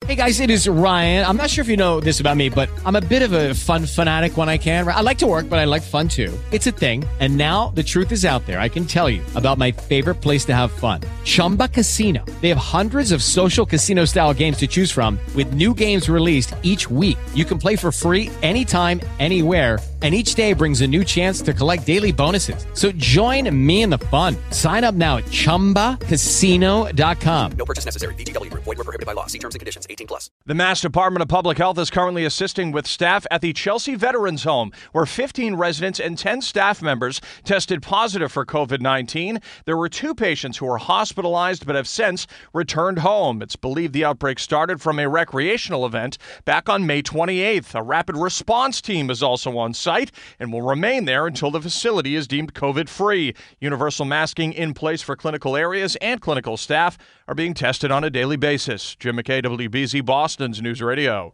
Hey guys, it is Ryan. I'm not sure if you know this about me, but I'm a bit of a fun fanatic when I can. I like to work, but I like fun too. It's a thing. And now the truth is out there. I can tell you about my favorite place to have fun. Chumba Casino. They have hundreds of social casino style games to choose from with new games released each week. You can play for free anytime, anywhere. And each day brings a new chance to collect daily bonuses. So join me in the fun. Sign up now at ChumbaCasino.com. No purchase necessary. VGW Group. Void where prohibited by law. See terms and conditions. 18+. The Mass Department of Public Health is currently assisting with staff at the Chelsea Veterans Home, where 15 residents and 10 staff members tested positive for COVID-19. There were 2 patients who were hospitalized but have since returned home. It's believed the outbreak started from a recreational event back on May 28th. A rapid response team is also on site and will remain there until the facility is deemed COVID-free. Universal masking in place for clinical areas, and clinical staff are being tested on a daily basis. Jim McKay, WBZ Boston's News Radio.